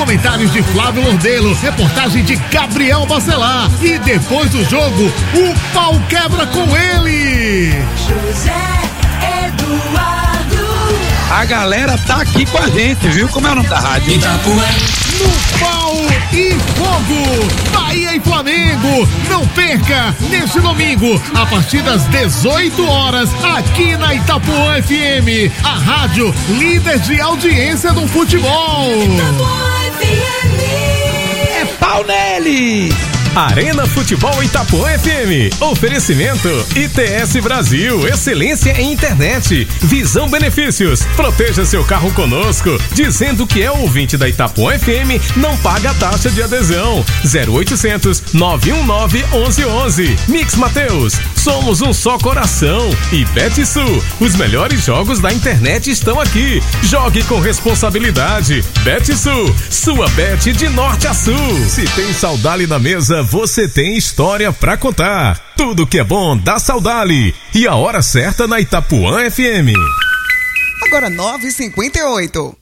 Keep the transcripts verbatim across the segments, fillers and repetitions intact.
Comentários de Flávio Lordelo, reportagem de Gabriel Bacelar. E depois do jogo, o pau quebra com ele. José Eduardo. A galera tá aqui com a gente, viu? Como é o nome da rádio? Itapuã. No pau e fogo, Bahia e Flamengo. Não perca neste domingo, a partir das dezoito horas, aqui na Itapuã F M, a rádio líder de audiência do futebol. Itapuã F M. É pau nele! Arena Futebol Itapuã F M. Oferecimento I T S Brasil, excelência em internet. Visão Benefícios. Proteja seu carro conosco. Dizendo que é ouvinte da Itapuã F M, não paga a taxa de adesão. zero oitocentos, nove um nove, onze onze. Mix Mateus. Somos um só coração. E Betsul. Os melhores jogos da internet estão aqui. Jogue com responsabilidade. Betsul. Sua bet de norte a sul. Se tem Saudali na mesa, você tem história pra contar. Tudo que é bom dá Saudali. E a hora certa na Itapuã F M. Agora nove e cinquenta e oito.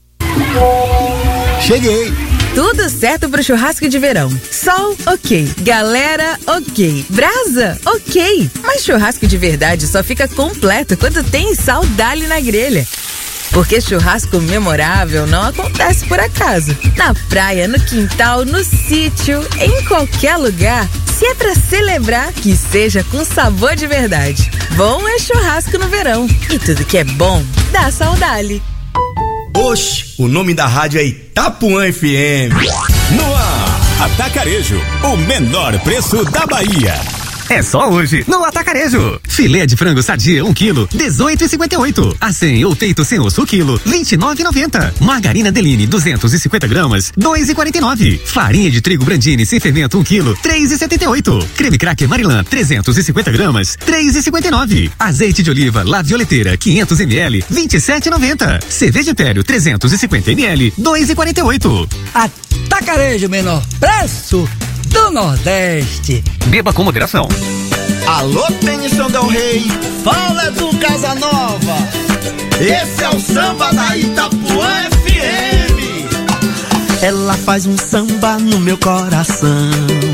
Cheguei. Tudo certo pro churrasco de verão. Sol, ok. Galera, ok. Brasa, ok. Mas churrasco de verdade só fica completo quando tem Saudali na grelha. Porque churrasco memorável não acontece por acaso. Na praia, no quintal, no sítio, em qualquer lugar. Se é pra celebrar, que seja com sabor de verdade. Bom é churrasco no verão. E tudo que é bom, dá Saudali. Oxe, o nome da rádio é Itapuã F M. No ar, Atacarejo, o menor preço da Bahia. É só hoje, no Atacarejo. Filé de frango sadia, um quilo, dezoito e cinquenta e oito. Acém ou peito sem osso, quilo, vinte e nove e noventa. Margarina Deline, duzentos e cinquenta gramas, dois e quarenta e nove. Farinha de trigo Brandini sem fermento, um quilo, três e setenta e oito. Creme Cracker Marilã, trezentos e cinquenta gramas, três e cinquenta e nove. Azeite de oliva La Violeteira, quinhentos mililitros, vinte e sete e noventa. Cerveja Império, trezentos e cinquenta mililitros, dois e quarenta e oito. Atacarejo, menor preço do Nordeste. Beba com moderação. Alô, Tennyson Del Rey, fala do Casanova. Esse é o samba da Itapuã F M. Ela faz um samba no meu coração.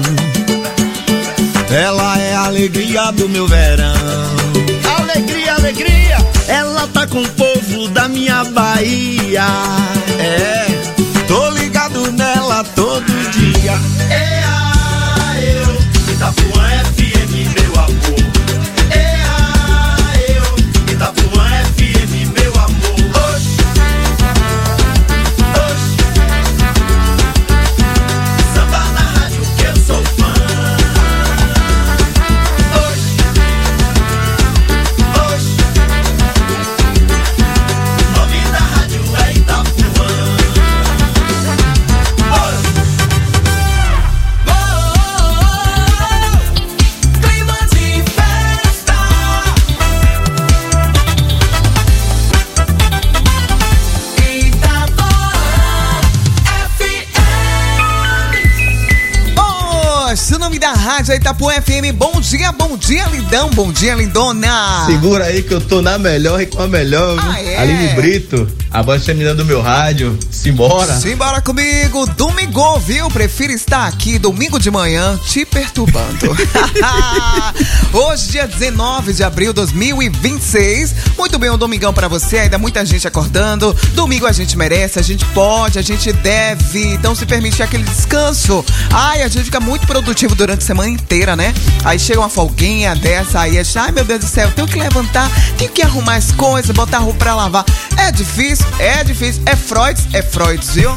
Ela é a alegria do meu verão. Alegria, alegria. Ela tá com o povo da minha Bahia. É, tô ligado nela todo dia. É a eu, Itapuã F M, meu amor. É a eu, Itapuã F M, meu amor. Oxi, oxi. Samba na rádio que eu sou fã. Oxi, oxi. O nome da rádio é Itapuã. O nome da rádio é Itapuã F M. Bom dia, bom dia, lindão, bom dia, lindona. Segura aí que eu tô na melhor e com a melhor, viu? Ah, é? Aline Brito, a voz feminina do meu rádio. Simbora. Simbora comigo, domingo, viu? Prefiro estar aqui domingo de manhã te perturbando. Hoje, dia dezenove de abril de dois mil e vinte e seis. Muito bem, um domingão pra você, ainda muita gente acordando. Domingo a gente merece, a gente pode, a gente deve. Então se permite aquele descanso. Ai, a gente fica muito produtivo durante a semana inteira, né? Aí chega uma folguinha dessa, aí acha, ai meu Deus do céu, tenho que levantar, tenho que arrumar as coisas, botar a roupa pra lavar. É difícil, é difícil, é Freud, é Freud, viu?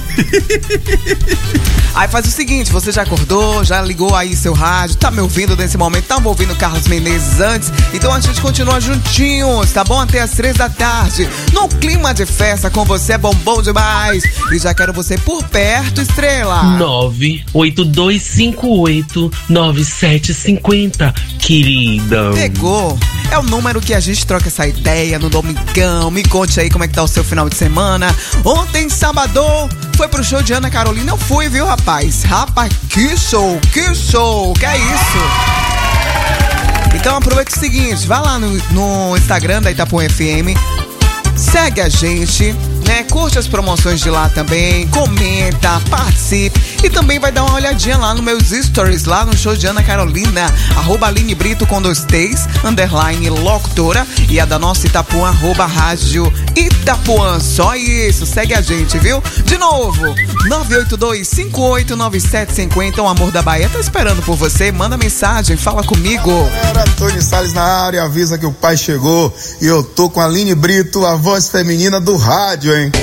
Aí faz o seguinte, você já acordou, já ligou aí seu rádio, tá me ouvindo nesse momento, tá me ouvindo Carlos Menezes antes, então a gente continua juntinhos, tá bom? Até as três da tarde, num clima de festa com você, é bom, bom demais. E já quero você por perto, estrela. nove oito dois cinco oito nove sete cinco zero, querida. Pegou. É o número que a gente troca essa ideia no domingão. Me conte aí como é que tá o seu final de semana. Ontem, sábado, foi pro show de Ana Carolina. Eu fui, viu, rapaz? Rapaz, que show, que show. Que é isso? Então aproveita o seguinte, vai lá no, no Instagram da Itapuã F M, segue a gente, né? Curte as promoções de lá também, comenta, participe e também vai dar uma olhadinha lá nos meus stories, lá no show de Ana Carolina, arroba Aline Brito com dois T's, underline locutora, e a da nossa Itapuã, arroba rádio Itapuã. Só isso, segue a gente, viu? De novo, nove oito dois, cinco oito nove sete cinco zero, o amor da Bahia tá esperando por você, manda mensagem, fala comigo. Galera, Tony Salles na área, avisa que o pai chegou e eu tô com a Aline Brito, a voz feminina do rádio, hein?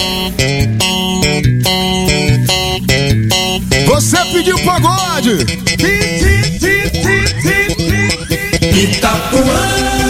Você pediu pagode! Itapuã.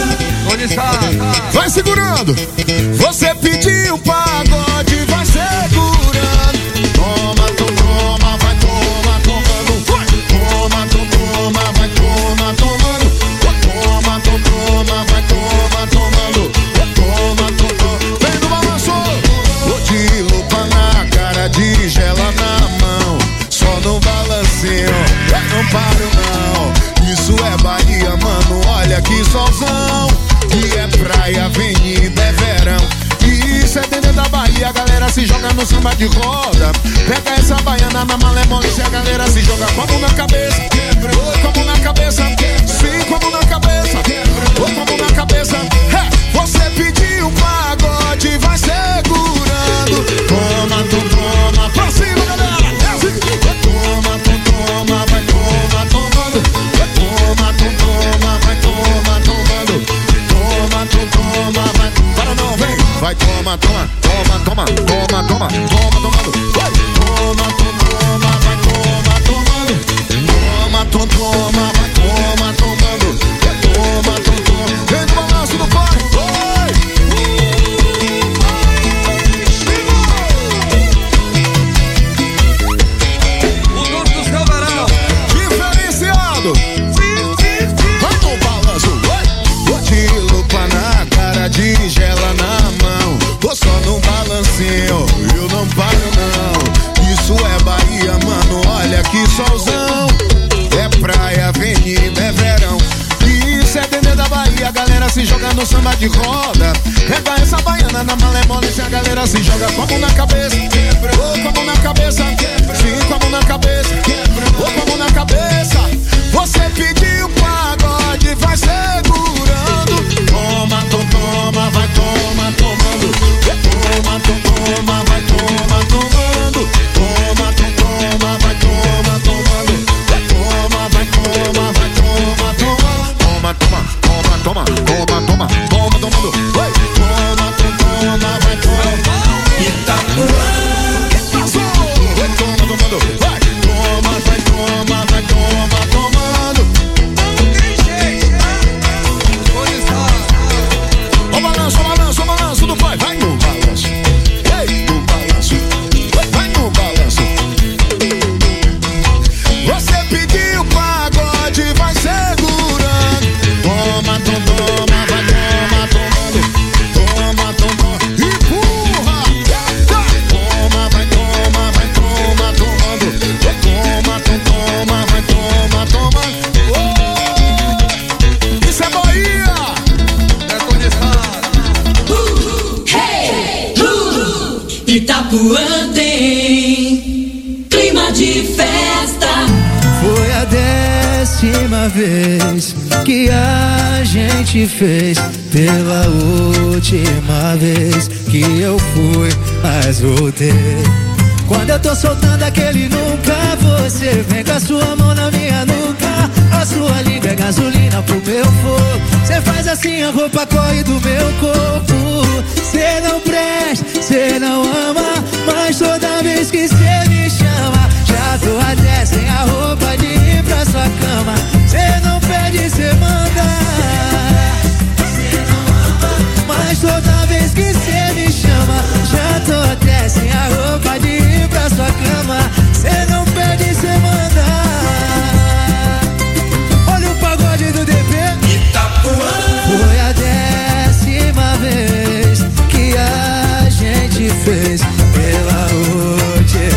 Vai segurando! Você pediu pagode, vai segurando! Toma, toma, vai toma, tomando! Toma, toma, vai toma, tomando! Toma, toma, vai toma, tomando! Toma, toma, vem no balanço! Vou de lupa na cara, de gela na mão, só no balancinho, não paro não. Isso é Bahia, mano, olha que solzão. E é praia, avenida, é verão. E isso é dentro da Bahia, a galera se joga no samba de roda. Pega essa baiana na malemolência, a galera se joga com a mão na cabeça. Oi, com a mão na cabeça. Sim, com a mão na cabeça. Oi, com a mão na cabeça. É, você pediu pagode, vai segurando. Toma, tu toma, pra cima, galera. Toma, tu toma, vai toma, tomando. Toma, tu toma, vai toma, tomando. Toma, tu toma, vai, para não, vem. Vai, toma, toma, toma, toma, toma, toma, toma, tomando. Vai, toma, tu toma, vai, toma, tomando. Toma, tu toma, vai, toma, tomando. Toma, tu toma, vem do balanço do pai. O dono dos camarão. Diferenciado. Vai no balanço, vai. De lupa na cara, de gela na mão, tô só no balancinho, eu não paro não. Isso é Bahia, mano, olha que solzão. É praia, avenida, é verão. Isso é dentro da Bahia, a galera se joga no samba de roda. Pega essa baiana na malemolência, a galera se joga com a mão na cabeça. Ou com a mão na cabeça, sim, com a mão na cabeça. Ou com a mão na cabeça. Você pediu pagode, vai segurando. Toma, tu toma, vai toma, tomando. Toma, tu toma, vai toma, tomando. Toma, tu toma, vai toma, tomando. Toma, vai toma, vai toma, tomando. Toma, toma, toma, toma, toma, toma, toma, tomando. Vai, toma, tu toma, vai toma. Itapuã. Vai toma, tomando. Vai, toma, vai toma, vai toma, tomando. O balanço, o balanço, o balanço do pai. Vai no balanço. Ei, no balanço. Vai no balanço. Você pediu pagode, vai segurando. Toma, tu toma, vai toma, tomando. Toma, toma, empurra. Toma, vai toma, vai toma, tomando. Toma, tu toma, vai toma, tomando. Oh, isso é Bahia. Hey, uh, Itapuã tem clima de festa. Foi a décima vez que a gente fez. Pela última vez que eu fui, mas voltei. Quando eu tô soltando aquele nunca, você vem com a sua mão na minha nuca. A sua língua é gasolina pro meu fogo. Cê faz assim, a roupa corre do meu corpo. Cê não presta, cê não ama, mas toda vez que cê me chama, já tô até sem a roupa de ir pra sua cama. Cê não pede, cê manda. Cê não ama, mas toda vez que cê me chama, já tô até sem a roupa de ir pra sua cama. Cê não pede, cê manda. Olha o pagode do D P. Itapuã. Foi a décima vez que a gente fez. Pela última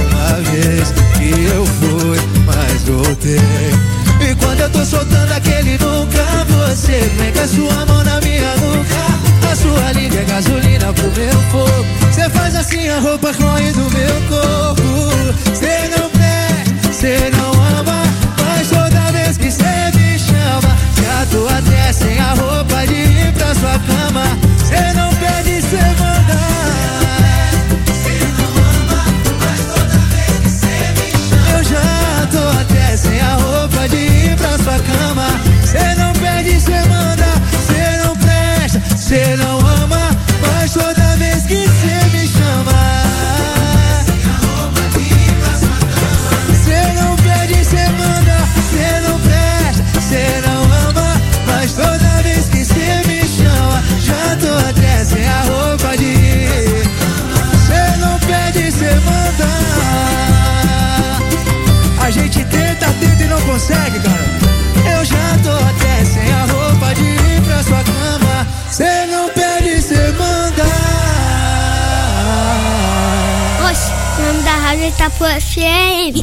Itapuã F M.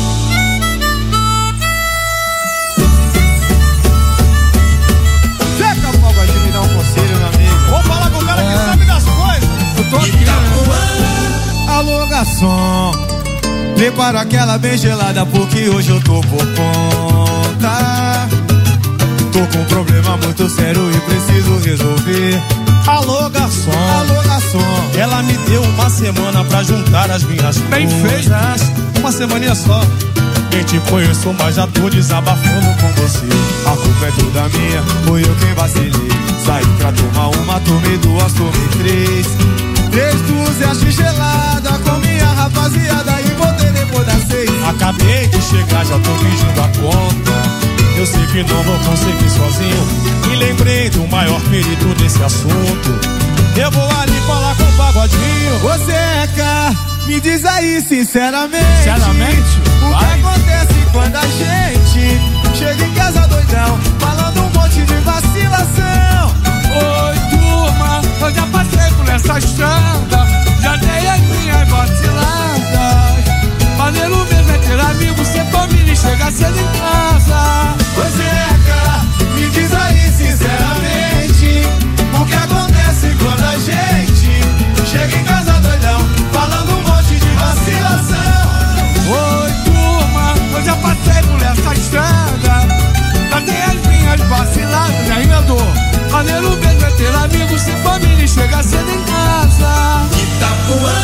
Zeca Pagodinho, me dá um conselho, meu amigo. Vamos falar com o cara é. que sabe das coisas. Eu tô aqui. Alô, garçom, prepara aquela bem gelada porque hoje eu tô por conta. Tô com um problema muito sério e preciso resolver. Alô, garçom, alô, garçom, ela me deu uma semana pra juntar as minhas bem feitas. Uma semaninha só. Nem te conheço, mas já tô desabafando com você. A culpa é toda minha, foi eu quem vacilei. Saí pra tomar uma, tomei duas, tomei três. Três dúzias gelada com minha rapaziada e voltei depois das seis. Acabei de chegar, já tô pedindo a conta. Eu sei que não vou conseguir sozinho e lembrei do maior perito desse assunto. Eu vou ali falar com o Pagodinho. Ô Zeca, me diz aí sinceramente, sinceramente? O vai. que acontece quando a gente chega em casa doidão, falando um monte de vacilação? Oi turma, eu já passei por essa estrada, já dei as minhas vaciladas. Maneiro mesmo é ter amigo, ser família e chegar cedo em casa. Ô Zeca, me diz aí sinceramente, o que acontece quando a gente chega em casa doidão, falando um monte de vacilação? Oi turma, eu já passei por essa estrada, já dei as minhas vaciladas, aí meu dor. Maneiro mesmo é ter amigo, ser família e chegar cedo em casa. Itapuã.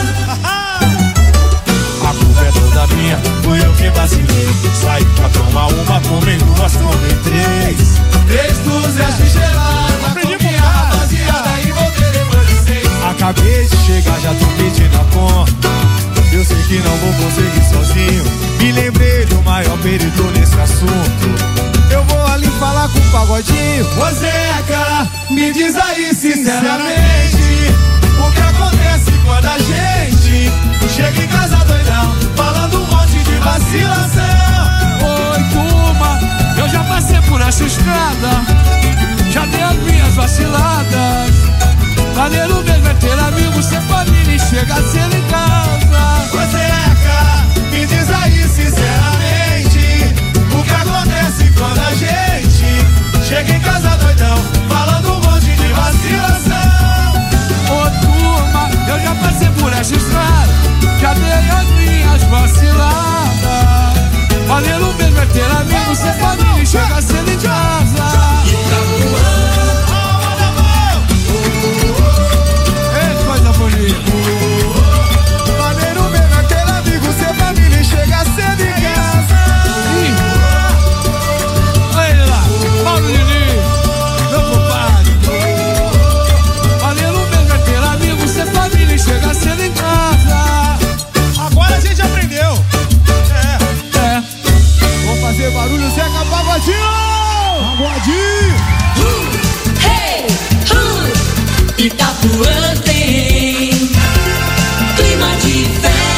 A culpa é toda minha, fui eu que vacilei. Saí pra tomar uma, tomei duas, tomei três. Três dúzias de gelada com minha rapaziada e voltei depois de seis. Acabei de chegar, já tô pedindo a conta. Eu sei que não vou conseguir sozinho, me lembrei do maior perito nesse assunto. Eu vou ali falar com o Pagodinho. Ô Zeca, me diz aí sinceramente, o que acontece quando a gente chega em casa doidão, falando um monte de vacilação? Oi turma, eu já passei por essa estrada, já dei as minhas vaciladas. Maneiro mesmo é ter amigo, ser família e chegar cedo em casa. Ô Zeca, me diz aí sinceramente, o que acontece quando a gente chega em casa doidão, falando um monte de vacilação? Ô turma, eu já passei por essa estrada, já dei as minhas vaciladas. Maneiro mesmo é ter amigo, ser família e chegar cedo em casa. Ei, coisa bonita. Maneiro mesmo é ter amigo, ser família e chegar cedo em casa. Olha lá, Paulo Diniz, meu compadre. Maneiro mesmo é ter amigo, ser família e chegar cedo em casa. Agora a gente aprendeu. É, é. Vamos fazer barulho, Zeca Pagodinho. Pagodinho. Uh, hey, uh, Itapuã tem clima de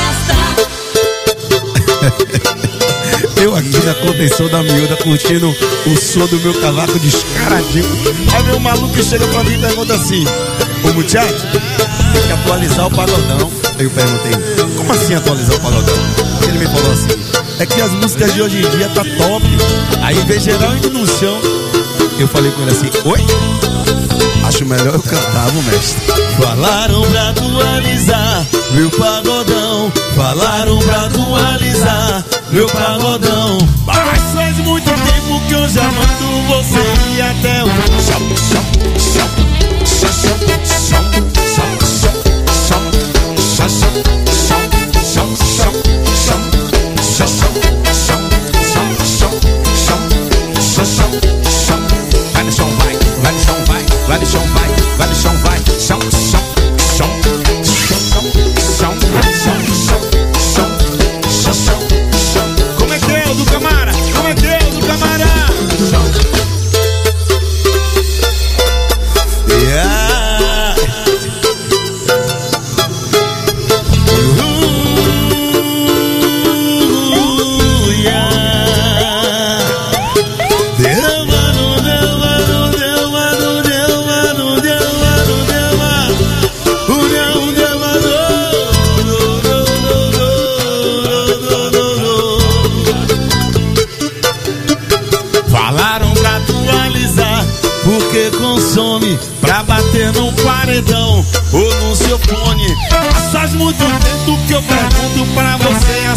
festa. Eu aqui na contenção da miúda curtindo o som do meu cavaco descaradinho. Aí meu maluco chega pra mim e pergunta assim: ô muchacho, tem que atualizar o pagodão. Aí eu perguntei: como assim atualizar o pagodão? Ele me falou assim: é que as músicas de hoje em dia tá top. Aí vê geral indo no chão. Eu falei com ele assim: oi? Acho melhor eu cantar, meu mestre. Falaram pra atualizar meu pagodão, falaram pra atualizar meu pagodão. Mas faz muito tempo que eu já mando você ir até o chão, chão, chão, chão, chão, chão, chão, chão, chão, chão, chão, chão, chão, chão, chão. Vai no chão, vai, vai no chão, vai, vai no chão, vai, vai no chão, vai, chão, chão, chão, chão, chão, chão, chão, chão, chão, chão. Como é que é, do camarada?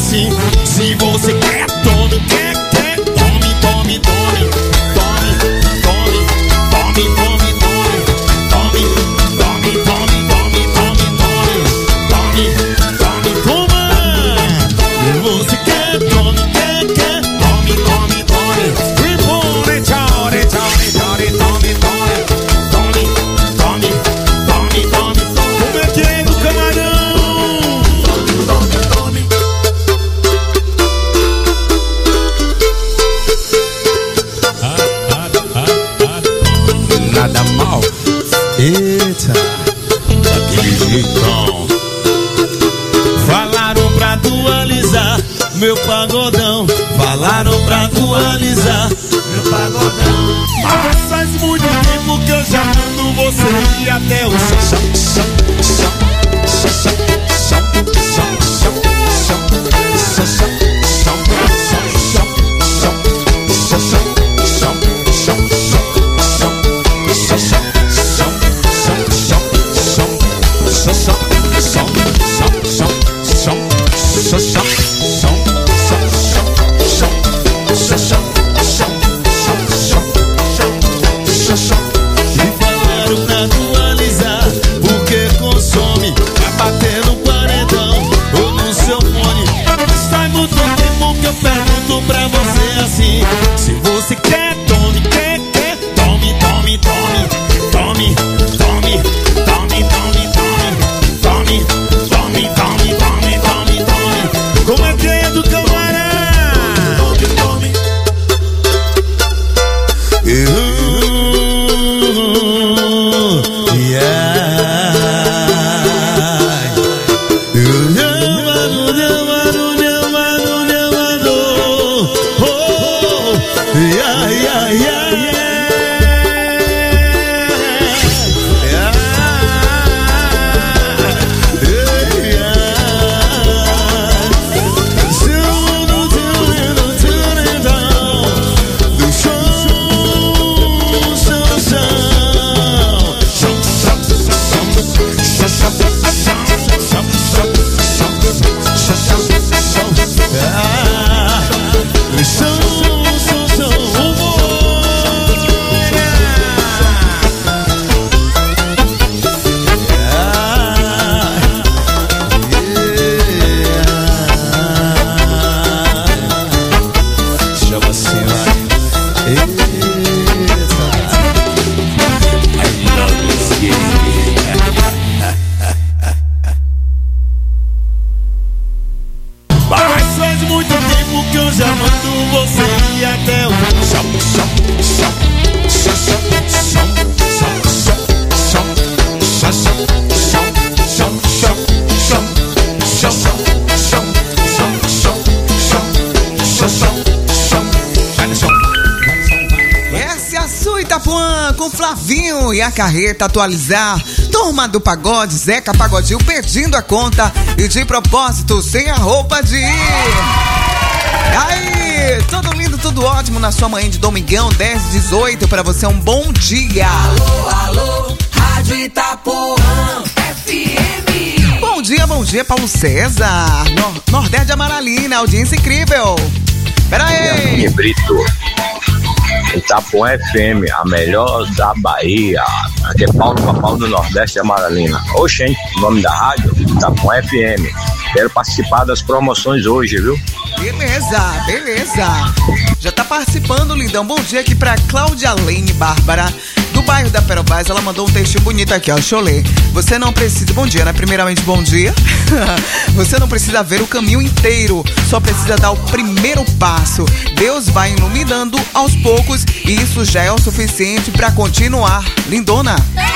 assim. Se você quer, tome, quer, quer, tome, tome, tome, tome, tome, tome, tome, tome, tome, tome, tome, tome, tome, tome, tome, toma. Se você quer, tome, quer, quer, tome, tome, tome, e pone, tchore, tchore, tchore, tome, tome, tome, tome, tome, tome, como é que é do camarão? Tome, tome, tome. Nada mal. Eita, daquele jeitão. Falaram pra atualizar meu pagodão. Falaram pra atualizar meu pagodão. Mas faz muito tempo que eu já mando você ir até o chão, chão, chão, chão, chão, chão, chão, chão, chão, chão, e falaram pra atualizar, porque consome, vai bater no paredão ou no seu fone. Mas faz muito tempo que eu pergunto pra você assim: se você quer, tome, quer, quer, tome, tome, tome, tome, tome, tome, tome, tome, tome, tome, tome, tome, tome, tome. Como é que é do camarão? Tome, tome. Flavinho e a carreta atualizar. Turma do Pagode, Zeca Pagodinho pedindo a conta e de propósito sem a roupa de ir. Aí, tudo lindo, tudo ótimo na sua manhã de domingão, dez e dezoito, pra você um bom dia. Alô, alô, Rádio Itapuã F M. Bom dia, bom dia, Paulo César. Nor- Nordeste Amaralina, audiência incrível. Pera aí. Minha Brito. Itapuã F M, a melhor da Bahia. Aqui é Paulo Papau do Nordeste de Amaralina. Oxente, o nome da rádio, Itapuã F M. Quero participar das promoções hoje, viu? Beleza, beleza. Já tá participando, lindão. Bom dia aqui pra Cláudia Lene Bárbara, do bairro da Perovaz. Ela mandou um textinho bonito aqui, ó. Deixa eu ler. Você não precisa... Bom dia, né? Primeiramente, bom dia. Você não precisa ver o caminho inteiro, só precisa dar o primeiro passo. Deus vai iluminando aos poucos e isso já é o suficiente pra continuar. Lindona.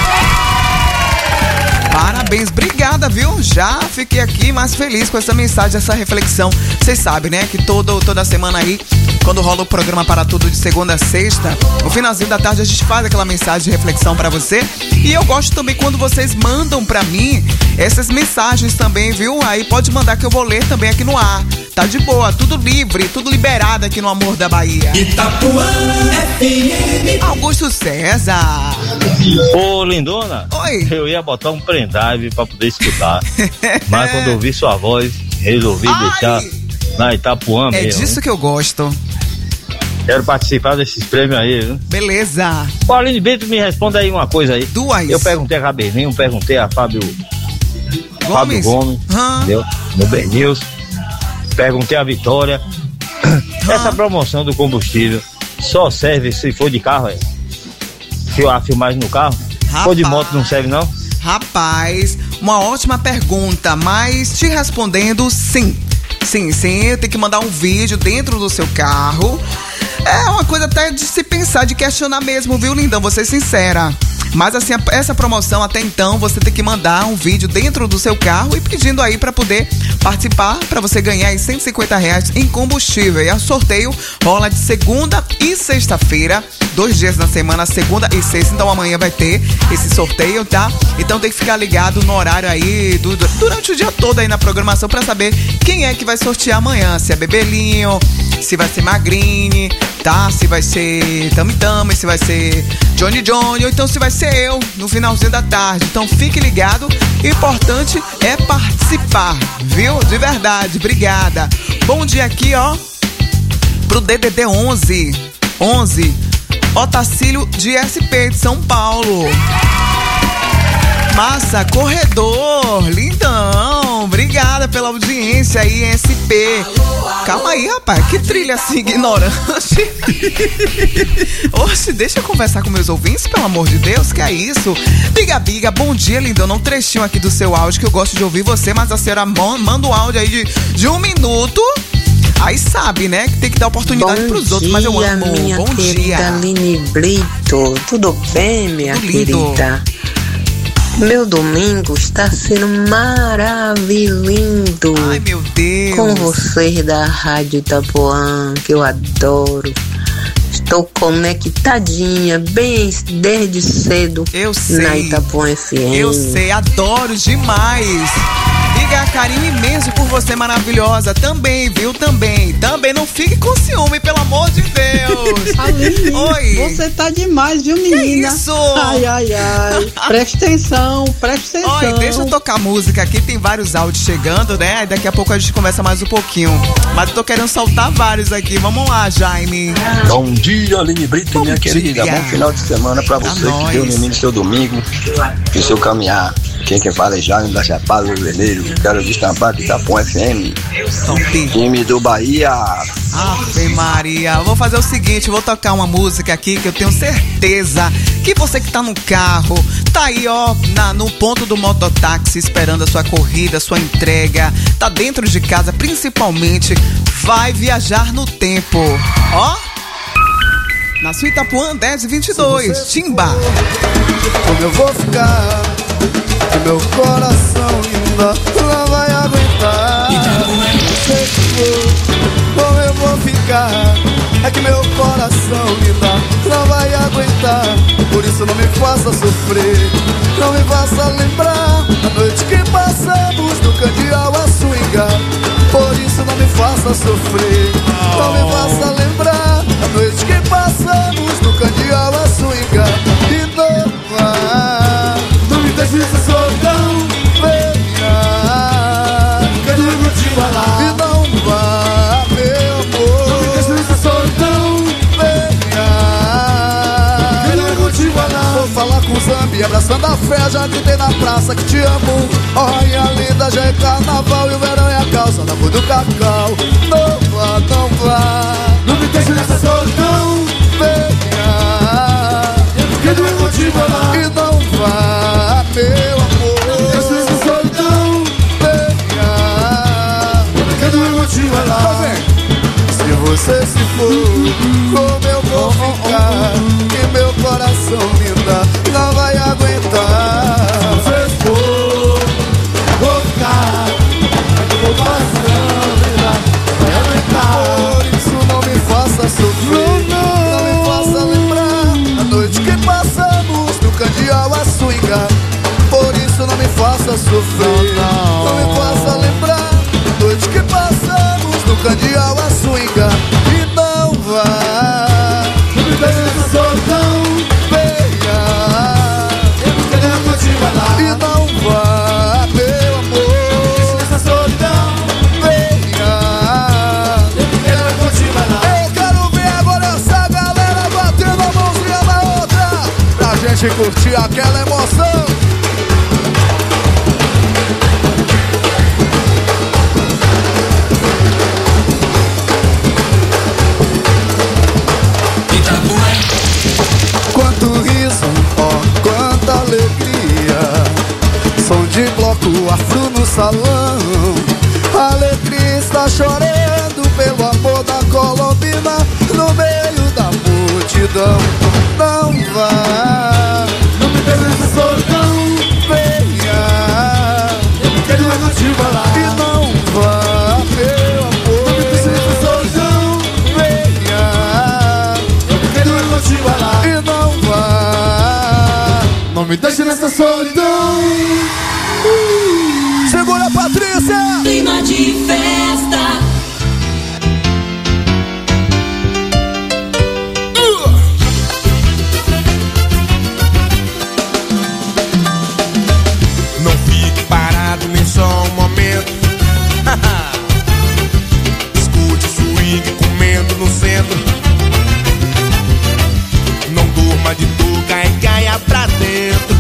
Parabéns, obrigada, viu? Já fiquei aqui mais feliz com essa mensagem, essa reflexão. Vocês sabem, né? Que todo, toda semana aí, quando rola o programa Para Tudo de segunda a sexta, no finalzinho da tarde a gente faz aquela mensagem de reflexão pra você. E eu gosto também quando vocês mandam pra mim essas mensagens também, viu? Aí pode mandar que eu vou ler também aqui no ar. Tá de boa, tudo livre, tudo liberado aqui no Amor da Bahia. Itapuã F M. Augusto César. Ô, lindona. Oi. Eu ia botar um pendrive pra poder escutar. Mas quando eu ouvi sua voz, resolvi Ai. deixar na Itapuã É mesmo. disso que eu gosto. Quero participar desses prêmios aí, viu? Beleza. Ô, Aline Brito, me responda aí uma coisa aí. Duas. Eu perguntei a Cabernet, perguntei a Fábio Gomes, Fábio Gomes hum. entendeu? No Ben News. Perguntei a Vitória. Hum. Essa promoção do combustível só serve se for de carro, é? Se a filmagem no carro? Se for de moto não serve, não? Rapaz, uma ótima pergunta, mas te respondendo, sim. Sim, sim, tem que mandar um vídeo dentro do seu carro. É uma coisa até de se pensar, de questionar mesmo, viu, lindão? Vou ser sincera. Mas assim, essa promoção até então, você tem que mandar um vídeo dentro do seu carro e pedindo aí pra poder participar, pra você ganhar aí cento e cinquenta reais em combustível. E o sorteio rola de segunda e sexta-feira, dois dias na semana, segunda e sexta. Então amanhã vai ter esse sorteio, tá? Então tem que ficar ligado no horário aí, do, durante o dia todo aí na programação pra saber quem é que vai sortear amanhã. Se é Bebelinho, se vai ser Magrini, tá? Se vai ser Tami Tami, se vai ser Johnny Johnny, ou então se vai ser eu no finalzinho da tarde. Então fique ligado, o importante é participar, viu? De verdade, obrigada. Bom dia aqui, ó, pro D D D onze onze, Otacílio de S P de São Paulo. Massa, corredor, lindão, obrigada pela audiência aí, S P. Calma aí, rapaz, que trilha assim ignorante. Oxe, deixa eu conversar com meus ouvintes, pelo amor de Deus, que é isso? Biga, biga, bom dia, lindão, um trechinho aqui do seu áudio que eu gosto de ouvir você, mas a senhora manda um áudio aí de, de um minuto. Aí sabe, né, que tem que dar oportunidade Bom pros dia, outros, mas eu amo. Minha Bom querida dia. Aline Brito, tudo bem, minha Tudo lindo. querida? Meu domingo está sendo maravilhoso. Ai, meu Deus. Com vocês da Rádio Itapuã, que eu adoro. Estou conectadinha, bem desde cedo. Eu sei. Na Itapuã F M. Eu sei, adoro demais. Diga a carinho imenso por você, maravilhosa. Também, viu? Também. Também não fique com ciúme, pelo amor de Deus. Aline, oi. Você tá demais, viu, menina? Que isso? Ai, ai, ai. Preste atenção, preste atenção. Olha, deixa eu tocar música aqui. Tem vários áudios chegando, né? Aí daqui a pouco a gente conversa mais um pouquinho. Mas eu tô querendo soltar vários aqui. Vamos lá, Jaime. Bom dia, Aline Brito, Bom minha dia. querida. Bom final de semana pra você nós. que deu no início do seu domingo e seu caminhar. Quem que fala é Jaime da Chapada do Vermelho. Quero destampar que tá com F M. Time do Bahia. Ave Maria, vou fazer o seguinte, vou tocar uma música aqui que eu tenho certeza que você que tá no carro, tá aí ó, na, no ponto do mototáxi esperando a sua corrida, a sua entrega, tá dentro de casa, principalmente, vai viajar no tempo, ó, na sua Itapuã dez e vinte e dois, Timba. Como eu vou ficar, que meu coração ainda não vai aguentar. Como eu vou ficar, é que meu coração ainda não vai aguentar. Por isso não me faça sofrer, não me faça lembrar a noite que passamos no Candial a swingar. Por isso não me faça sofrer, não me faça lembrar a noite que passamos no Candial a swingar. E não vá, não me deixe ser soltão, venha, que eu digo te falar. E não vá, meu amor, não me deixe ser soltão, venha, que eu digo te falar. Vou falar com o Zambi, abraçando a fé, já gritei na praça que te amo. Ó, rainha linda, já é carnaval e o verão é a calça na cor do cacau. Não vá, não vá, não me deixe nessa solidão, venha, que eu digo te falar. E não vá, meu amor, não me deixe nessa solidão, venha, que eu digo te falar. Se você se for, como eu vou ficar, que meu coração linda não vai aguentar. Se você for, vou ficar, que meu coração linda vai aguentar. Por isso não me faça sofrer, não me faça lembrar a noite que passamos no Candial a swingar. Por isso não me faça sofrer, não me faça lembrar a noite que passamos no Candial a swingar. E não vá, não me deixe soltão, venha, que gente curtir aquela emoção. Quanto riso, ó, quanta alegria. Som de bloco afro no salão. A alegria está chorando pelo amor da Colombina no meio da multidão. Não vá, não me deixe nessa solidão. Venha, eu não quero mais motivo lá. E não vá, meu amor, não me deixe nessa solidão. Venha, eu não quero mais motivo lá. E não vá, não me deixe nessa solidão. uh. Segura, Patrícia! Clima de festa. Não fique parado nem só um momento. Escute o swing comendo no centro. Não durma de touca e caia pra dentro.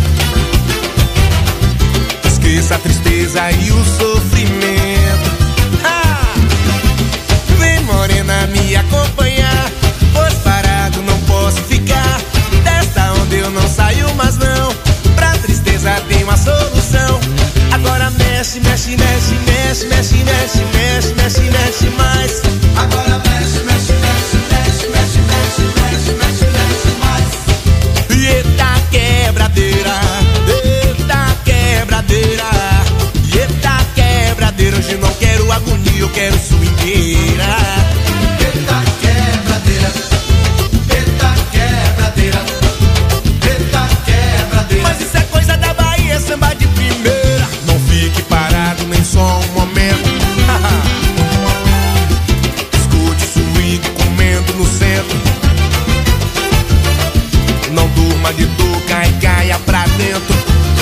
Esqueça a tristeza e o sofrimento. ah! Vem morena me acompanhar, pois parado não posso ficar. Desta onda eu não saio mais não. Pra tristeza tem uma solução. Agora mexe, mexe, mexe, mexe, mexe, mexe, mexe, mexe, mexe mais. Agora mexe, mexe, mexe, mexe, mexe, mexe, mexe, mexe, mexe mais. Eita quebradeira, eita quebradeira, eita quebradeira. Hoje não quero agonia, eu quero swingueira. Eita quebradeira, eita quebradeira, eita quebradeira. Mas isso é coisa da Bahia, samba de primeira. Não fique parado nem só um momento. Escute o swing comendo no centro. Não durma de touca e caia pra dentro.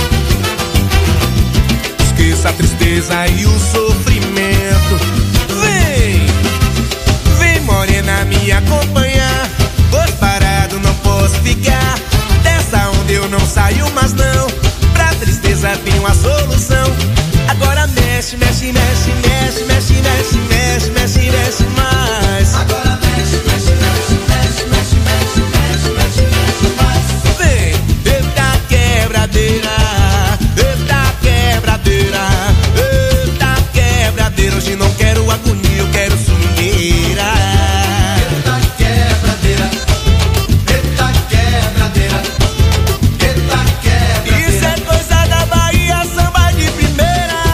Esqueça a tristeza e o sofrimento. Vem, vem morena me acompanhar, pois parado não posso ficar. Dessa onda eu não saio mais não. Pra tristeza tem uma solução. Agora mexe, mexe, mexe, mexe, mexe, mexe, mexe, mexe, mexe mais. Agora mexe, mexe, mexe, mexe, mexe, mexe, mexe, mexe, mexe mais. Vem, eita quebradeira, eita quebradeira, eita quebradeira. Hoje não quero agonia, eu quero swingueira. Eita quebradeira, eita quebradeira, eita quebradeira. Isso é coisa da Bahia, samba de primeira.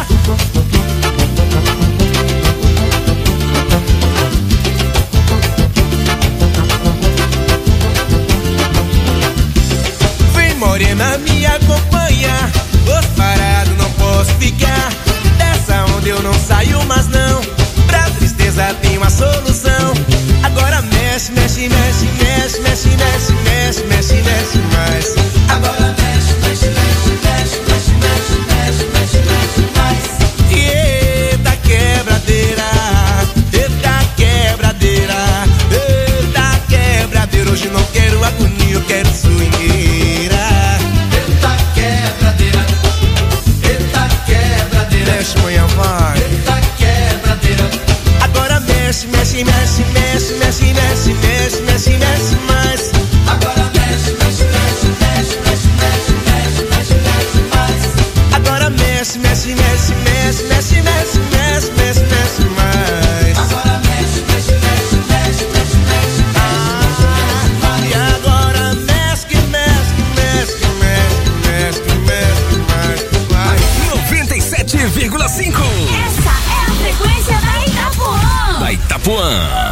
Vem morena me acompanhar, pois parado não posso ficar. Dessa onda eu não saio mais não. Pra tristeza tem uma solução. Agora mexe, mexe, mexe, mexe, mexe, mexe, mexe, mexe, mexe mais. Agora mexe, mexe, mexe, mexe, mexe, mexe, mexe, mexe, mexe mais. Eita quebradeira, eita quebradeira, eita quebradeira. Hoje não quero agonia, eu quero swingueira. Eita quebradeira, eita quebradeira. Mexe, manhã vai. Eita quebradeira. Agora mexe, mexe, mexe, mexe, mexe, mexe, mexe, mexe, mexe mais. Agora mexe, mexe, mexe, mexe, mexe, mexe, mexe, mexe, mexe mais. Agora mexe, mexe, mexe, mexe, mexe, mexe, mexe, mexe, mexe mais. Agora mexe, mexe, mexe, mexe, mexe, mexe, mexe, mexe. E agora mexe, mexe, mexe, mexe, mexe, mexe mais. noventa e sete vírgula cinco. Essa é a frequência da Itapuã. Da Itapuã.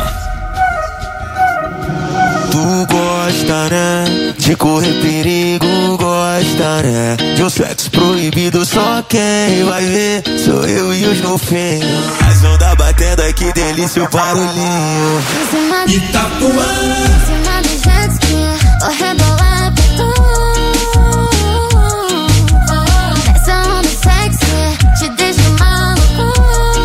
Tu gosta, né? De correr perigo, gosta, né? De um sexo proibido, só quem vai ver sou eu e os golfinhos. As ondas batendo, ai que delícia o barulhinho. Itapuã. Em cima do jet ski, vou rebolar pra tu. Essa onda sexy te deixa maluco.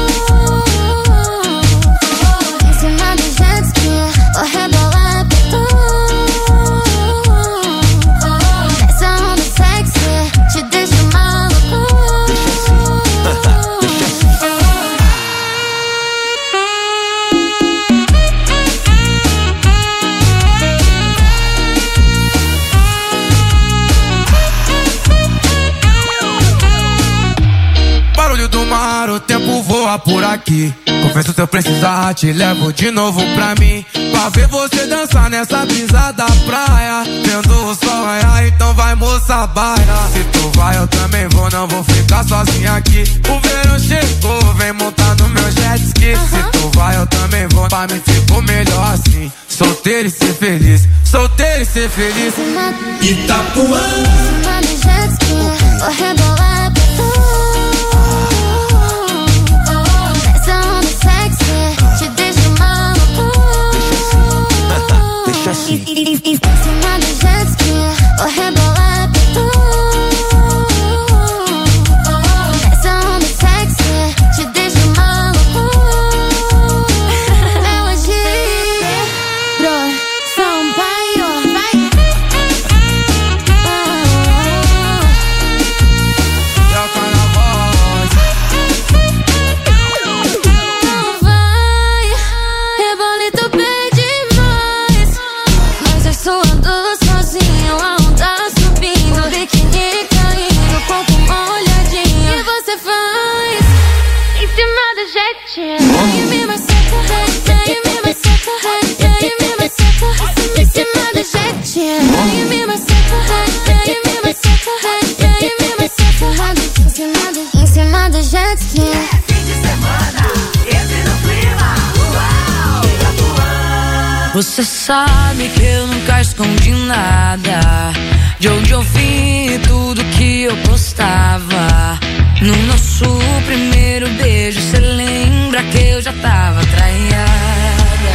Em cima do jet ski, vou rebolar pra tu. Essa mar, o tempo voa por aqui. Confesso, se eu precisar, te levo de novo pra mim. Pra ver você dançar nessa brisa da praia. Vendo o sol raiar, então vai, moça, baila. Se tu vai, eu também vou, não vou ficar sozinha aqui. O verão chegou, vem montar no meu jet ski. Se tu vai, eu também vou, pra mim ficou melhor assim. Solteiro e ser feliz, solteiro e ser feliz. Itapuã. Cima do jet ski, vou rebolar pra tu. Essa onda sexy te deixa maluco. Deixa assim. Cima do jet ski, vou rebolar pra tu. Essa onda sexy te deixa maluco. Melodia, bro, Sampaio, vai. Não vai, rebolito pede mais. Mas eu suando sozinho, a onda subindo, biquíni caindo, corpo molhadinho. E você faz em cima do jet. E me maceta, e me maceta, e me maceta. Em cima do jet. E me maceta, e me maceta, e me maceta. Em cima do, em cima do jet ski. Fim de semana, entre no clima. Uau, Você sabe que eu nunca escondi nada. De onde eu vim, tudo que eu postava. No nosso primeiro beijo, cê lembra que eu já tava traiada.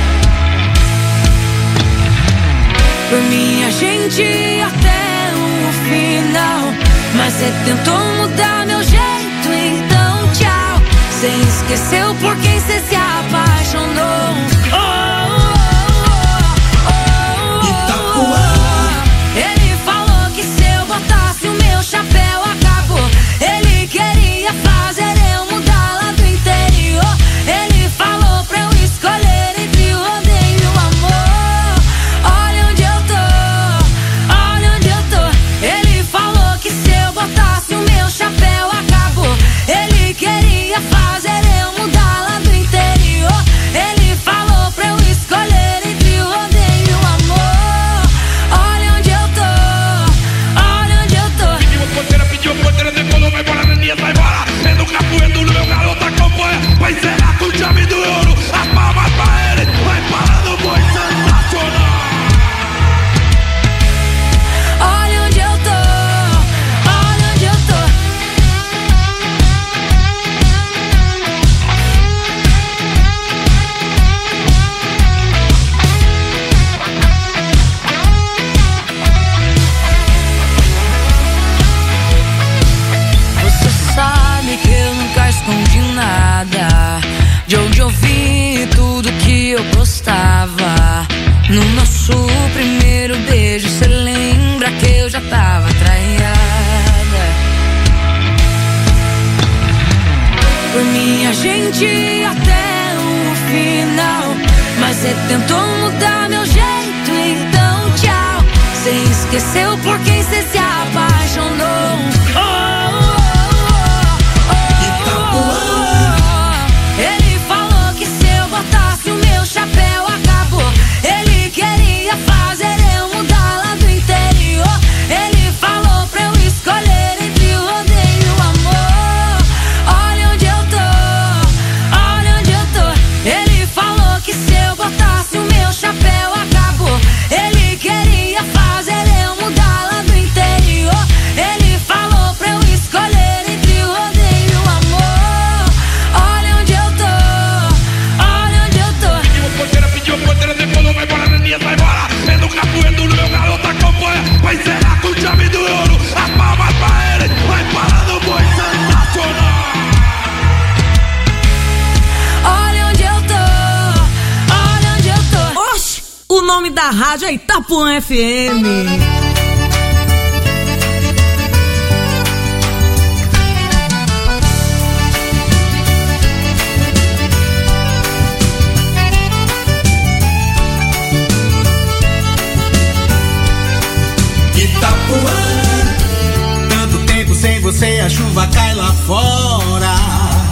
Por mim a gente ia até o final. Mas cê tentou mudar meu jeito, então tchau. Cê esqueceu por quem cê se apaixonou. Oh, oh, oh, oh, oh. Ele falou que se eu botasse o meu chapéu acabou. Ele queria fazer eu mudar lá do interior. Ele falou pra eu escolher entre o rodeio e o amor. Olha onde eu tô, olha onde eu tô. Ele falou que se eu botasse o meu chapéu acabou. Ele queria fazer eu mudar lá do interior. Ele falou pra eu escolher entre o rodeio e o amor. Olha onde eu tô, olha onde eu tô. Pediu porteira, pediu porteira, decolou, vai embora, Neninha, sai embora. É no capoeiro do meu garoto, acompanha. Vai zerar com o chave do ouro. As palmas pra ele, vai parando o boi sensacional. Olha onde eu tô, olha onde eu tô. Você sabe que eu nunca escondi nada. De onde eu vim, tudo que eu postava. No nosso primeiro beijo, cê lembra que eu já tava traiada. Por mim a gente ia até o final. Mas cê tentou mudar meu jeito, então tchau. Cê esqueceu por quem cê se apaixonou. Oh, oh, oh, oh, oh. Ele falou que se eu botasse o meu chapéu acabou. Ele queria fazer eu mudar lá do interior. Ele falou pra eu escolher entre o rodeio e o amor. Olha onde eu tô, olha onde eu tô. Ele falou que se eu botasse o meu chapéu acabou. Ele queria fazer eu mudar lá do interior. Ele falou pra eu escolher entre o rodeio e o amor. Olha onde eu tô, olha onde eu tô. Pediu porteira, pediu porteira, decolou, vai embora, Neninha, sai embora. É no capoeiro do meu garoto, acompanha. Vai zerar com o chave do ouro. As palmas pra ele, vai parando o boi sensacional. Olha onde eu tô, olha onde eu tô. Oxe, o nome da rádio é Itapuã F M. Itapuã. Tanto tempo sem você, a chuva cai lá fora.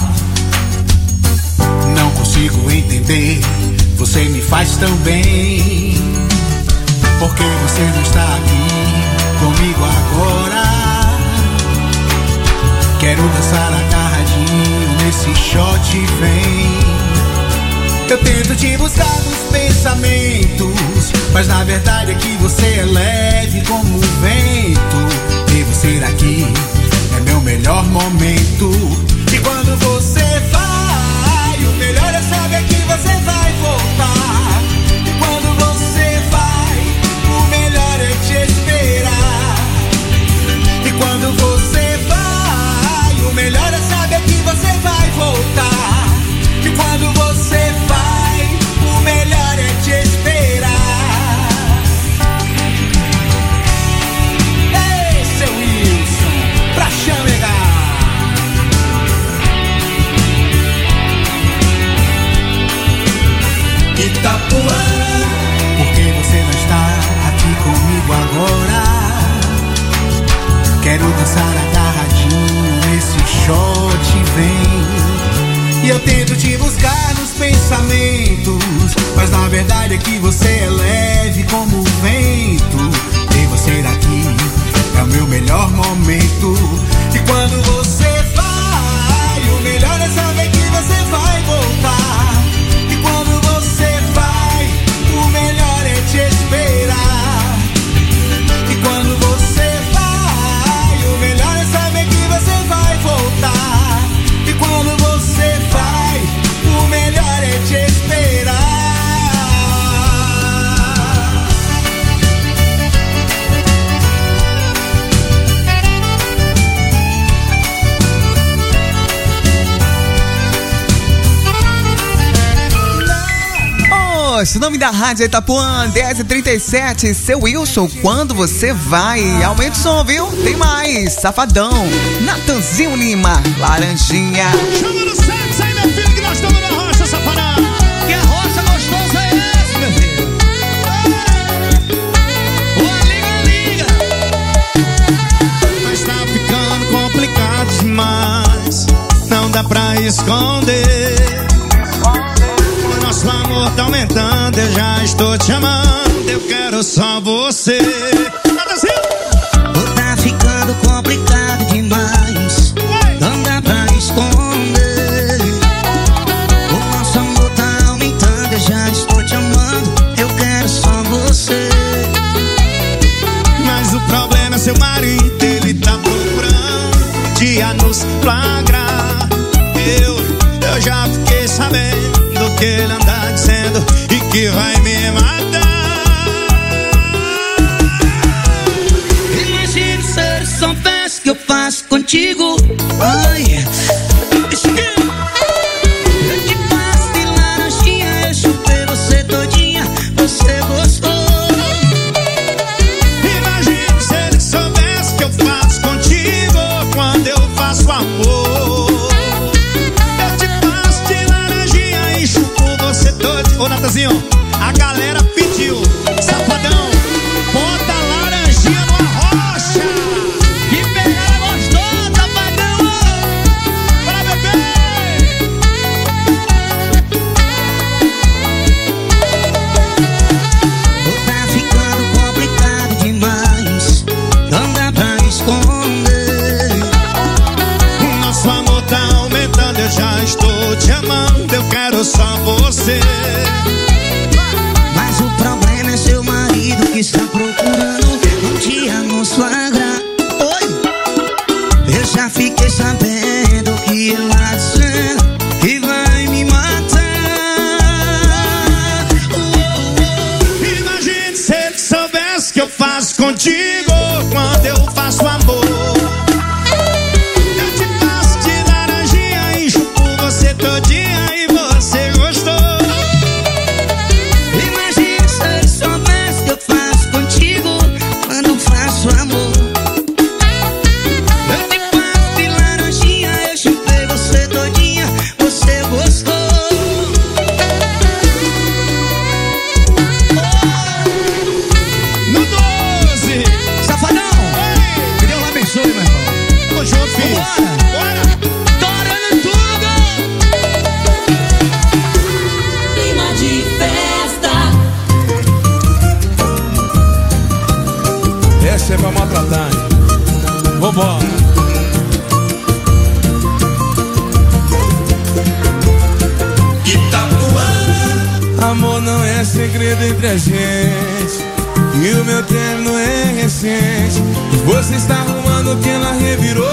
ter, você me faz tão bem. Porque você não está aqui comigo agora. Quero dançar agarradinho nesse shot, vem. Eu tento te buscar nos pensamentos, mas na verdade é que você é leve como o vento. E você aqui é meu melhor momento. E quando você vai, o melhor é saber que você vai voltar. E quando você vai, o melhor é te esperar. E quando você vai, o melhor é saber que você vai voltar. E quando você vai, o melhor é te esperar. Ei, seu Wilson, pra chamegar. Itapuã, porque você não está aqui comigo agora. Quero dançar agarradinho nesse shot, vem. E eu tento te buscar nos pensamentos, mas na verdade é que você é leve como o vento. Ter você daqui é o meu melhor momento. E quando você vai, o melhor é saber que você vai voltar. E quando você vai, o melhor é te esperar. E quando você vai, o melhor é saber que você vai voltar. E quando você vai, o melhor é te esperar. O nome da rádio é Itapuã, dez e trinta e sete. Seu Wilson, quando você vai? Aumenta o som, viu? Tem mais. Safadão, Natanzinho Lima, Laranjinha. Chama no sexo aí, meu filho, que nós estamos na roça, safadão. Que a roça gostosa é essa, meu filho? Ô, liga, liga. Mas tá ficando complicado demais, não dá pra esconder. Nosso amor tá aumentando, eu já estou te amando, eu quero só você. Tá ficando complicado demais, não dá pra esconder. O nosso amor tá aumentando, eu já estou te amando, eu quero só você. Mas o problema é seu marido, ele tá procurando um dia nos flagrar. Eu, eu já fiquei sabendo que ele anda dizendo e que vai me matar. Imagine se ele soubesse que eu faço contigo. Ai, eu te passo de laranjinha, eu chupei você todinha, você gostou. Imagine se ele soubesse que eu faço contigo quando eu faço amor. Ô, Natanzinho, a galera pediu. Safadão, bota a laranjinha numa rocha. Que pegada gostosa, safadão. Pra beber. Tá ficando complicado demais, não dá pra esconder. O nosso amor tá aumentando, eu já estou te amando, eu quero só você. Mas o problema é seu marido que está procurando um dia nos flagrar. Oi, eu já fiquei sabendo que ele lá dizendo que vai me matar. Imagine se ele soubesse que eu faço contigo quando eu faço amor. Eu te passo de laranjinha e chupo você todinha e você gostou. Imagina se ele soubesse que eu faço contigo quando faço amor. Eu te passo de laranjinha, eu chupei você todinha, você gostou. No doze, é segredo entre a gente, e o meu término é recente. Você está arrumando o que ela revirou,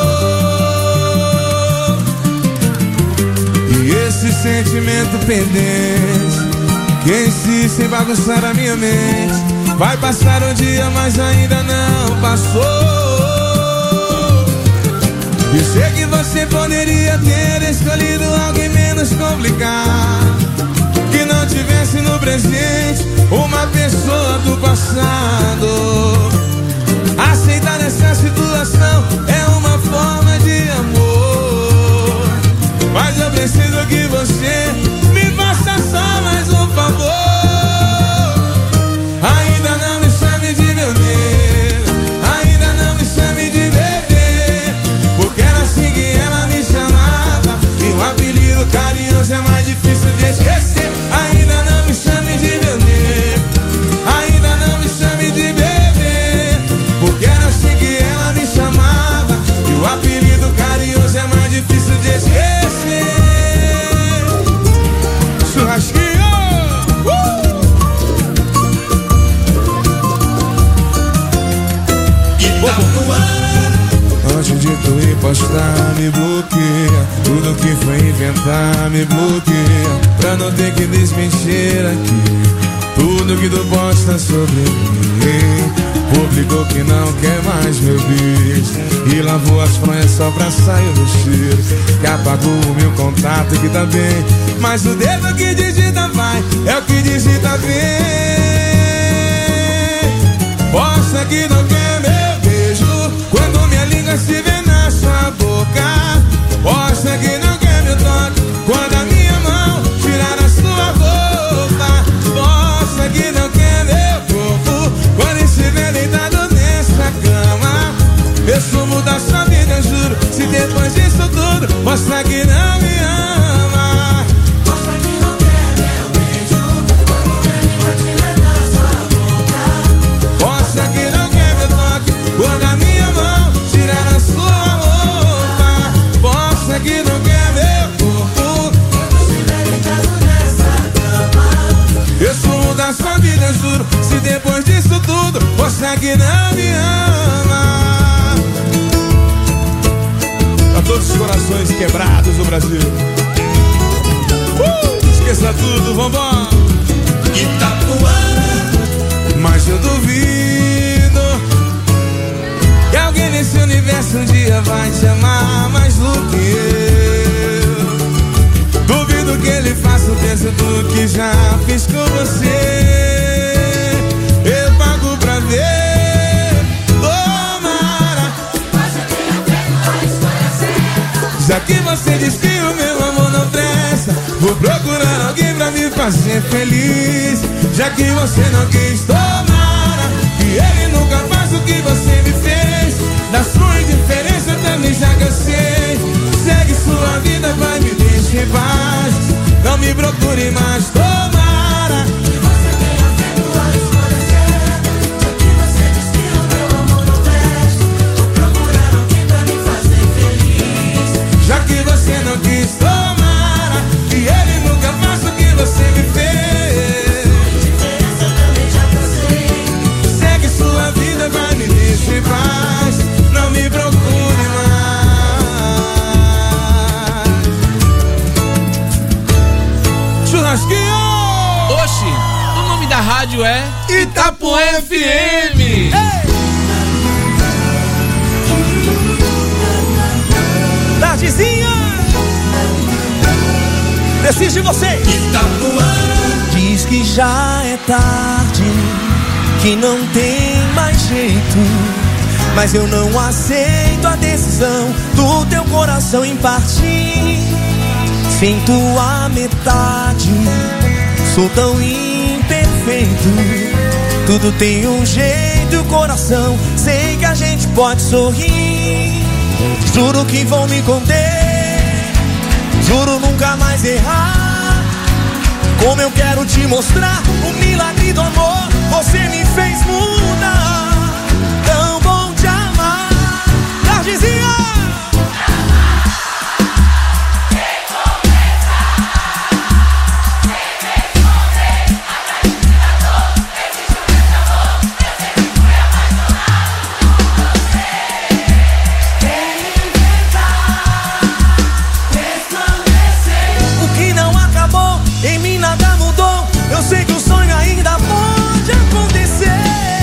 e esse sentimento pendente que insiste em bagunçar a minha mente. Vai passar um dia, mas ainda não passou. Eu sei que você poderia ter escolhido alguém menos complicado, que não tivesse no presente uma pessoa do passado. Aceitar essa situação é uma forma de amor, mas eu preciso que você me faça só mais um favor. Ainda não me chame de meu Deus, ainda não me chame de bebê, porque era assim que ela me chamava, e um apelido carinhoso é mais difícil de esquecer. Ainda não me chame de meu Deus, ainda não me chame de bebê, porque era assim que ela me chamava, e o apelido carinhoso é mais difícil de esquecer. Churrasquinho! Uh! Antes de tu ir postar, me bloqueia. Tudo que foi inventar, me bloqueia, pra não ter que desmentir aqui tudo que tu posta sobre mim. Publicou que não quer mais meu bicho, e lavou as fronhas só pra sair do cheiro. Que apagou o meu contato que tá bem, mas o dedo que digita vai, é o que digita bem. Posta que não quer meu beijo, quando minha língua se vê na sua boca. Posta que não quer meu toque, quando a minha mão tirar a sua roupa. Posta que não quer meu corpo, quando estiver deitado nessa cama. Eu sumo da sua vida, eu juro, se depois disso tudo mostra que não me ama. Mostra que não quer meu beijo, quando minha língua estiver na sua boca. Mostra que não quer meu toque, quando a minha mão tirar a sua roupa. Mostra que não quer meu corpo, quando estiver deitado nessa cama. Eu sumo da sua vida, eu juro, se depois disso tudo mostra que não me ama. A todos os corações quebrados do Brasil, uh, esqueça tudo, vambora. Itapuã. Mas eu duvido que alguém nesse universo um dia vai te amar mais do que eu. Duvido que ele faça o peso do que já fiz com você. Eu pago pra ver, tomara. Já que você diz que o meu amor não presta, vou procurar alguém pra me fazer feliz. Já que você não quis, tomara que ele nunca faça o que você me fez. Da sua indiferença eu também já cansei. Segue sua vida, vai, me deixe em paz. Não me procure mais, tomara que você tenha feito a escolha certa. Já que você diz que o meu amor não presta, vou procurar alguém pra me fazer feliz. Já que você não quis, tomara que ele nunca faça o que você me fez. Sua indiferença eu também já cansei. Segue sua vida, vai, me deixe em paz. Não me procure mais. Churrasquinho! Oxi, o nome da rádio é Itapuã F M. Ei! Tardezinha! Decide você! Itapuã. Diz que já é tarde, que não tem mais jeito, mas eu não aceito a decisão do teu coração em partir. Sem tua metade, sou tão imperfeito. Tudo tem um jeito, o coração, sei que a gente pode sorrir. Juro que vou me conter, juro nunca mais errar. Como eu quero te mostrar o milagre do amor, você me fez mudar. Tão bom te amar. Tardezinha! Eu sei que o sonho ainda pode acontecer.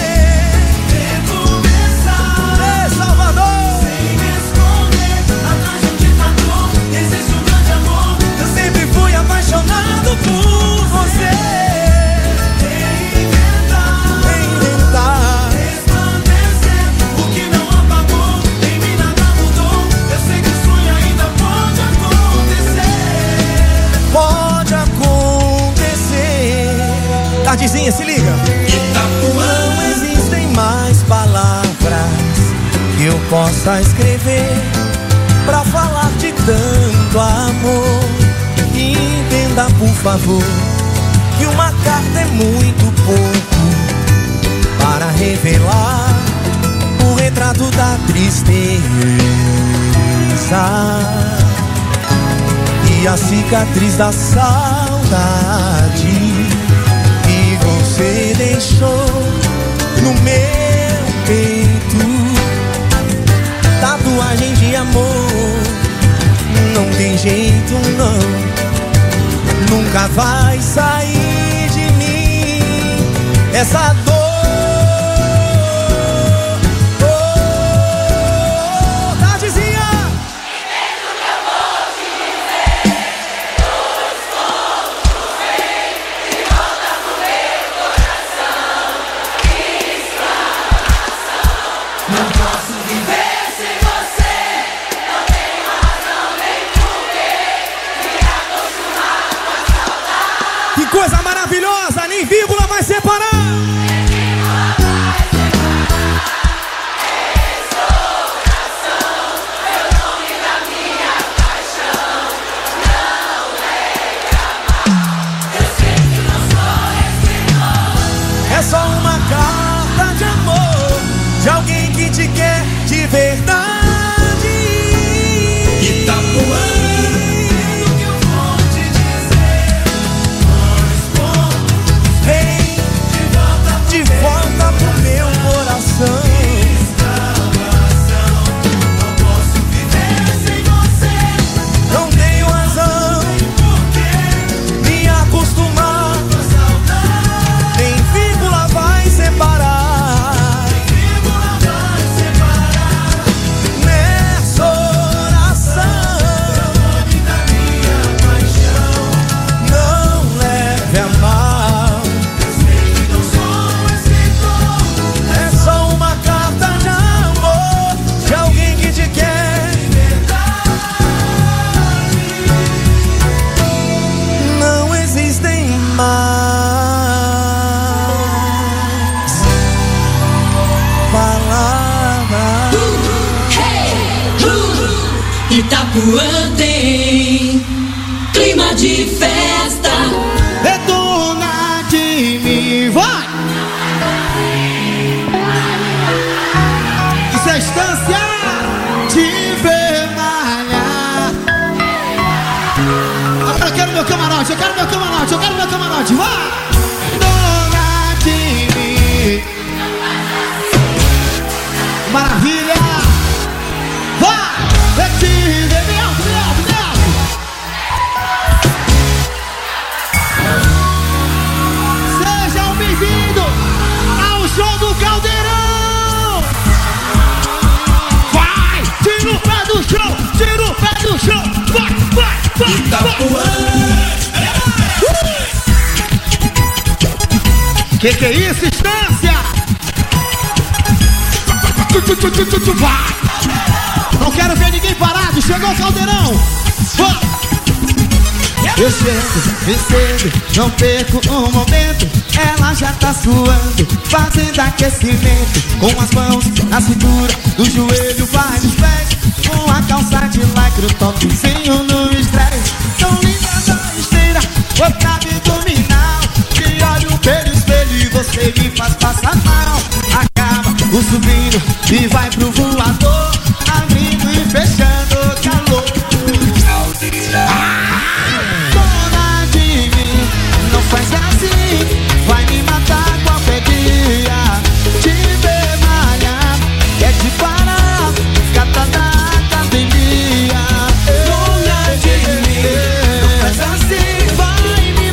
Recomeçar, é Salvador. Sem me esconder, atrás de um ditador existe um grande amor. Eu sempre fui apaixonado por você. Reinventar, reinventar, resplandecer o que não apagou. Em mim nada mudou. Eu sei que o sonho ainda pode acontecer. Pode acontecer. Tardezinha, se liga. Não existem mais palavras que eu possa escrever pra falar de tanto amor. Entenda, por favor, que uma carta é muito pouco para revelar o retrato da tristeza e a cicatriz da saudade que você deixou no meu peito. Tatuagem de amor não tem jeito, não, nunca vai sair de mim essa dor. Oh, Tardezinha. Não posso viver sem você. Não tenho razão nem porquê me acostumar com a saudade. Que coisa maravilhosa, nem vírgula vai separar. É só uma carta de amor de alguém que te quer de verdade. Itapuã, o que eu vou te dizer? Vem de volta, de volta pro meu coração. Não posso viver sem você. Não tenho razão me acostumar com a saudade. Nem vírgula vai separar. Nessa oração, não leve a mal. É só uma carta de amor de alguém que te quer. Não existem mais palavras. Itapuã tem clima de festa. Detona de mim, vai! Isso é estância de vermelha. Agora eu quero meu camarote, eu quero meu camarote, eu quero meu camarote, vai! Dona de mim. Maravilha! Vai! Eu te dei, me alto, me alto, me alto. Sejam bem-vindos ao show do Caldeirão! Vai! Tira o pé do chão! Tira o pé do chão! Vai, vai, vai! Itapuã. Que que é isso, Estância? Vai! Não quero ver ninguém parado! Chegou o Caldeirão! Vai! Eu chego, vencendo, não perco um momento. Ela já tá suando, fazendo aquecimento. Com as mãos na cintura, do joelho vai nos pés. Com a calça de lycra, o topzinho no estresse. Tão linda na esteira, outra abdominal. Te olho pelo espelho e você me faz passar mal. Acaba o subindo e vai pro voador. Abrindo e fechando o calor. Dona de mim, não faz assim. Vai me matar qualquer dia. Te ver malhar, quer te parar. Gata da academia. Dona de mim, não faz assim. Vai me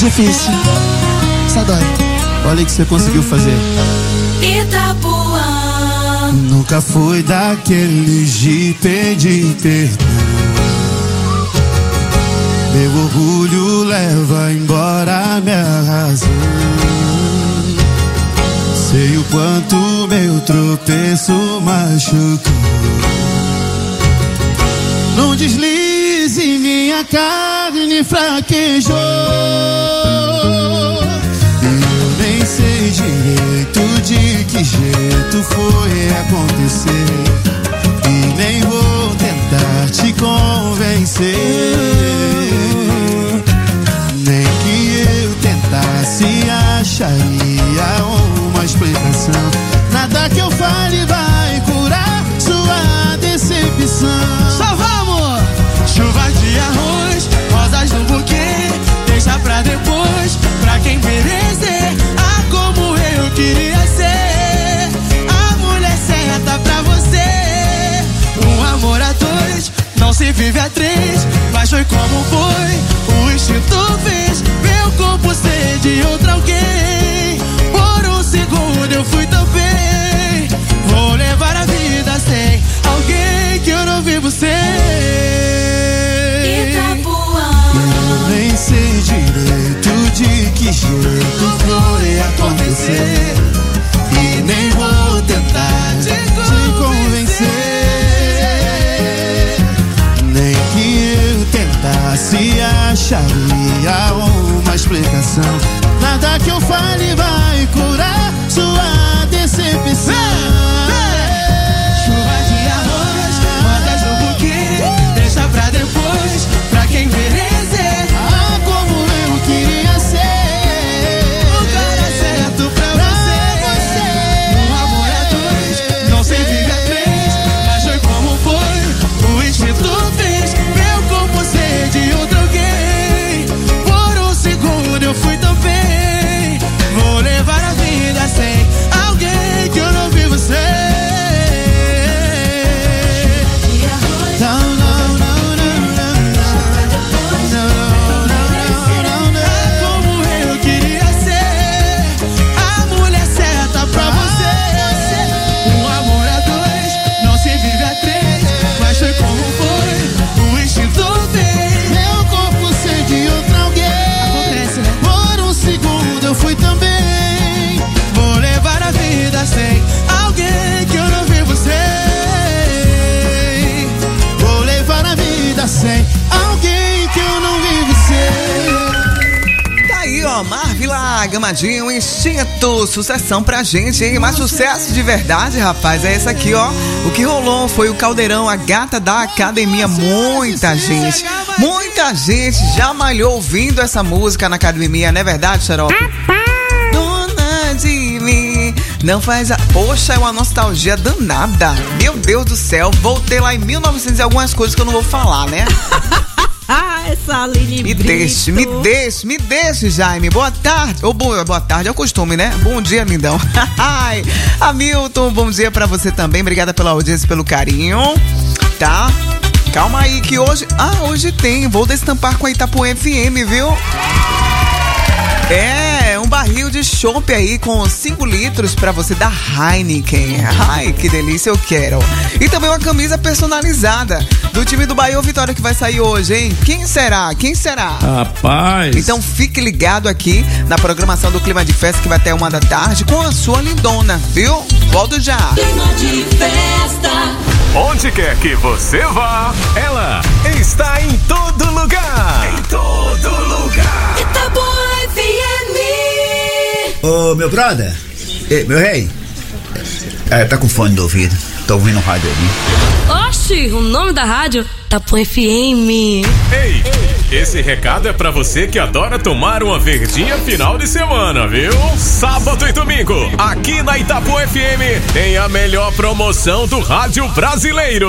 Difícil. Só dói. Olha o que você conseguiu fazer. Itapuã. Nunca fui daqueles de pedir perdão. Meu orgulho leva embora minha razão. Sei o quanto meu tropeço machucou. Num deslize minha carne fraquejou. Eu nem sei direito de que jeito foi acontecer. E nem vou tentar te convencer. Nem que eu tentasse acharia uma explicação. Nada que eu fale vai curar sua decepção. Só vamos! Chuva de arroz, rosas no buquê, deixa pra depois, pra quem merecer. Ah, como eu queria ser a mulher certa pra você. Um amor a dois, não se vive a três. Mas foi como foi, o instinto fez meu corpo ser de outro alguém. Por um segundo eu fui tão bem. Vou levar a vida sem alguém que eu não vivo sem. Eu nem sei direito de que jeito foi acontecer. E nem vou tentar te convencer. Nem que eu tentasse acharia uma explicação. Nada que eu fale vai curar sua decepção. Chuva de arroz, rodas no buquê, deixa pra depois, pra quem merecer. Ah, como eu queria ser o cara certo pra você. Um amor a dois, não se vive a três. Mas foi como foi, o instinto fez meu corpo ser de outro alguém. Por um segundo eu fui tão bem. Vou levar a vida sem alguém que eu não vivo sem. Não, não, não, não, não, não, não, não. Ah, como eu queria ser a mulher certa pra você. Um amor a dois, não se vive a três. Mas foi como foi, o instinto fez meu corpo ser de outro alguém. Acontece, né? Por um segundo eu fui também. Vou levar a vida sem alguém que eu não vivo sem. Vou levar a vida sem alguém que eu não vivo sem. Tá aí, ó, Marvila Gamadinho, Instinto, sucessão pra gente, hein? Mas sucesso de verdade, rapaz, é esse aqui, ó. O que rolou foi o Caldeirão, a gata da academia. Muita gente, muita gente já malhou ouvindo essa música na academia, não é verdade, Xarope? Dona de mim, não faz a... Poxa, é uma nostalgia danada. Meu Deus do céu, voltei lá em mil e novecentos e algumas coisas que eu não vou falar, né? Ah, essa Aline Me Brito. deixe, me deixe, me deixe, Jaime. Boa tarde. Ou boa, boa tarde, é o costume, né? Bom dia, lindão. Ai, Hamilton, bom dia pra você também. Obrigada pela audiência, pelo carinho. Tá? Calma aí que hoje... Ah, hoje tem. Vou destampar com a Itapuã F M, viu? É, um barril de chopp aí com cinco litros pra você da Heineken. Ai, que delícia, eu quero. E também uma camisa personalizada do time do Bahia ou Vitória que vai sair hoje, hein? Quem será? Quem será? Rapaz. Então fique ligado aqui na programação do Clima de Festa que vai até uma da tarde com a sua lindona, viu? Volto já. Clima de festa. Onde quer que você vá, ela está em todo lugar. Em todo lugar. Itapuã F M. Ô, meu brother, eh, meu rei, é, tá com fone do ouvido, tô ouvindo o rádio ali. Oxi, o nome da rádio, Itapuã F M. Ei, esse recado é pra você que adora tomar uma verdinha final de semana, viu? Sábado e domingo, aqui na Itapuã F M, tem a melhor promoção do rádio brasileiro.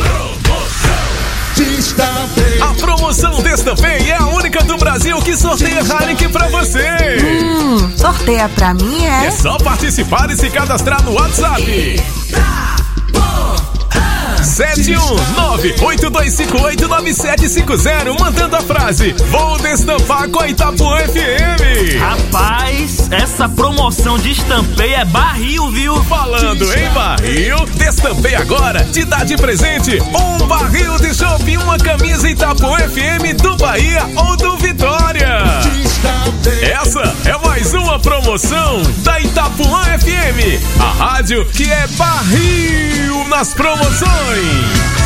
A promoção Destapei é a única do Brasil que sorteia Heineken pra você. Hum, sorteia pra mim, é? É só participar e se cadastrar no WhatsApp. sete um nove oito dois cinco oito nove sete cinco zero, mandando a frase: vou destampar com a Itapuã F M. Rapaz, essa promoção de estampeio é barril, viu? Falando em barril, Destampei Agora te dá de presente um barril de chopp e uma camisa Itapuã F M do Bahia ou do Vitória. Essa é mais uma promoção da Itapuã F M, a rádio que é barril nas promoções.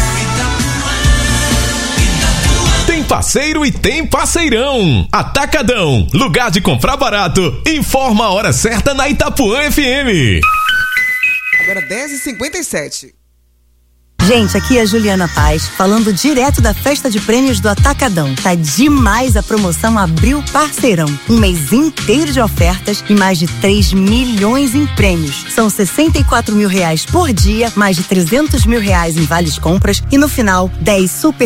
Tem parceiro e tem parceirão. Atacadão, lugar de comprar barato. Informa a hora certa na Itapuã F M. Agora dez e cinquenta e sete. Gente, aqui é a Juliana Paz, falando direto da festa de prêmios do Atacadão. Tá demais a promoção Abril Parceirão. Um mês inteiro de ofertas e mais de três milhões em prêmios. São sessenta e quatro mil reais por dia, mais de trezentos mil reais em vales compras e no final, dez super